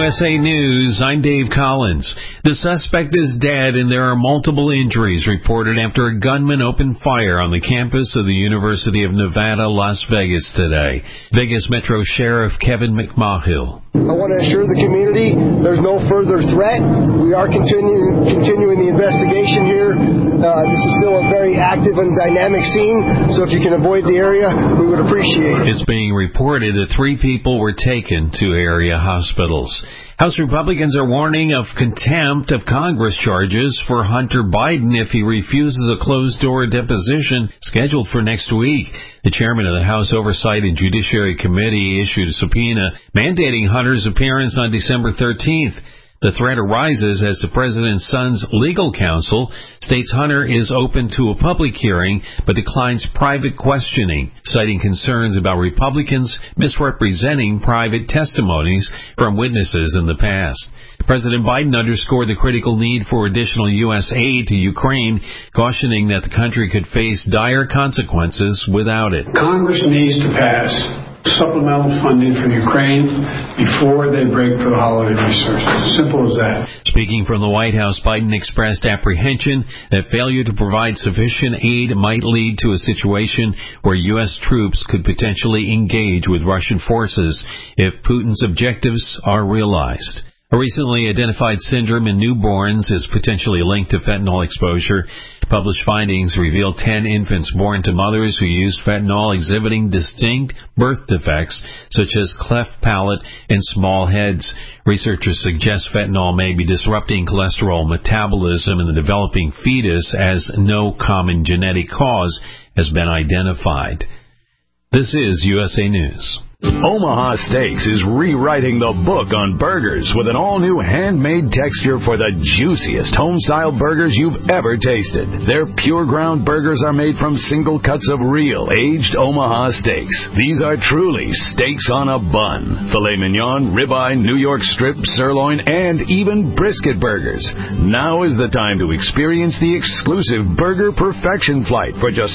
USA News, I'm Dave Collins. The suspect is dead and there are multiple injuries reported after a gunman opened fire on the campus of the University of Nevada, Las Vegas today. Vegas Metro Sheriff Kevin McMahill. I want to assure the community there's no further threat. We are continuing the investigation here. This is still a very active and dynamic scene, so if you can avoid the area, we would appreciate it. It's being reported that 3 people were taken to area hospitals. House Republicans are warning of contempt of Congress charges for Hunter Biden if he refuses a closed-door deposition scheduled for next week. The chairman of the House Oversight and Judiciary Committee issued a subpoena mandating Hunter's appearance on December 13th. The threat arises as the president's son's legal counsel states Hunter is open to a public hearing but declines private questioning, citing concerns about Republicans misrepresenting private testimonies from witnesses in the past. President Biden underscored the critical need for additional U.S. aid to Ukraine, cautioning that the country could face dire consequences without it. Congress needs to pass supplemental funding for Ukraine before they break for the holiday resources. Simple as that. Speaking from the White House, Biden expressed apprehension that failure to provide sufficient aid might lead to a situation where U.S. troops could potentially engage with Russian forces if Putin's objectives are realized. A recently identified syndrome in newborns is potentially linked to fentanyl exposure. Published findings reveal 10 infants born to mothers who used fentanyl exhibiting distinct birth defects such as cleft palate and small heads. Researchers suggest fentanyl may be disrupting cholesterol metabolism in the developing fetus as no common genetic cause has been identified. This is USA News. Omaha Steaks is rewriting the book on burgers with an all-new handmade texture for the juiciest home-style burgers you've ever tasted. Their pure ground burgers are made from single cuts of real, aged Omaha steaks. These are truly steaks on a bun. Filet mignon, ribeye, New York strip, sirloin, and even brisket burgers. Now is the time to experience the exclusive Burger Perfection Flight for just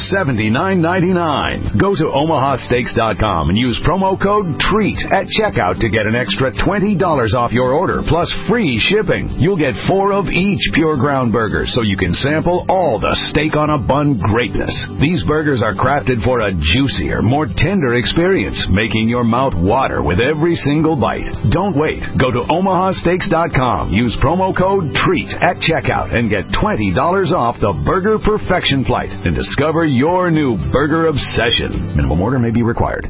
$79.99. Go to omahasteaks.com and use promo code TREAT at checkout to get an extra $20 off your order, plus free shipping. You'll get 4 of each pure ground burger, so you can sample all the steak on a bun greatness. These burgers are crafted for a juicier, more tender experience, making your mouth water with every single bite. Don't wait. Go to omahasteaks.com, use promo code TREAT at checkout, and get $20 off the Burger Perfection Flight and discover your new burger obsession. Minimum order may be required.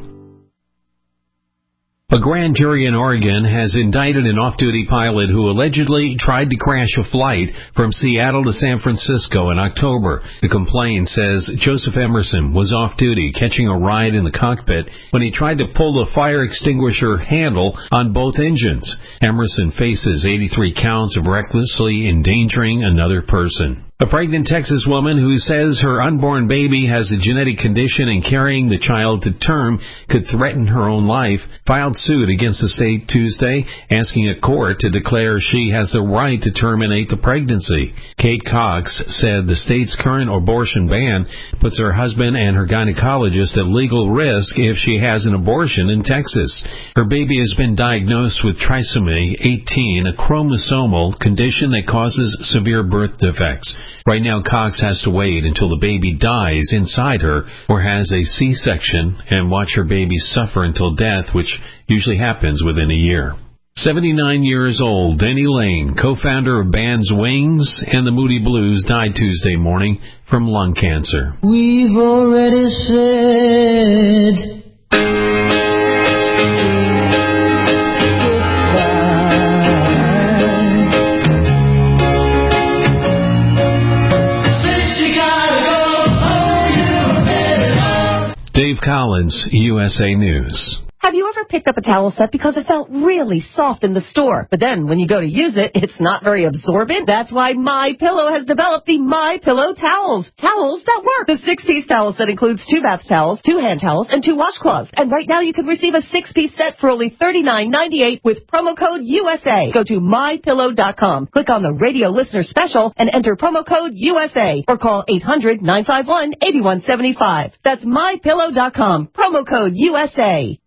A grand jury in Oregon has indicted an off-duty pilot who allegedly tried to crash a flight from Seattle to San Francisco in October. The complaint says Joseph Emerson was off-duty catching a ride in the cockpit when he tried to pull the fire extinguisher handle on both engines. Emerson faces 83 counts of recklessly endangering another person. A pregnant Texas woman who says her unborn baby has a genetic condition and carrying the child to term could threaten her own life filed suit against the state Tuesday, asking a court to declare she has the right to terminate the pregnancy. Kate Cox said the state's current abortion ban puts her husband and her gynecologist at legal risk if she has an abortion in Texas. Her baby has been diagnosed with trisomy 18, a chromosomal condition that causes severe birth defects. Right now, Cox has to wait until the baby dies inside her or has a C-section and watch her baby suffer until death, which usually happens within a year. 79 years old, Denny Lane, co-founder of bands Wings and the Moody Blues, died Tuesday morning from lung cancer. We've already said Dave Collins, USA News. Have you ever picked up a towel set because it felt really soft in the store, but then when you go to use it, it's not very absorbent? That's why MyPillow has developed the MyPillow towels. Towels that work. The 6-piece towel set includes 2 bath towels, 2 hand towels, and 2 washcloths. And right now you can receive a 6-piece set for only $39.98 with promo code USA. Go to MyPillow.com, click on the radio listener special, and enter promo code USA, or call 800-951-8175. That's MyPillow.com, promo code USA.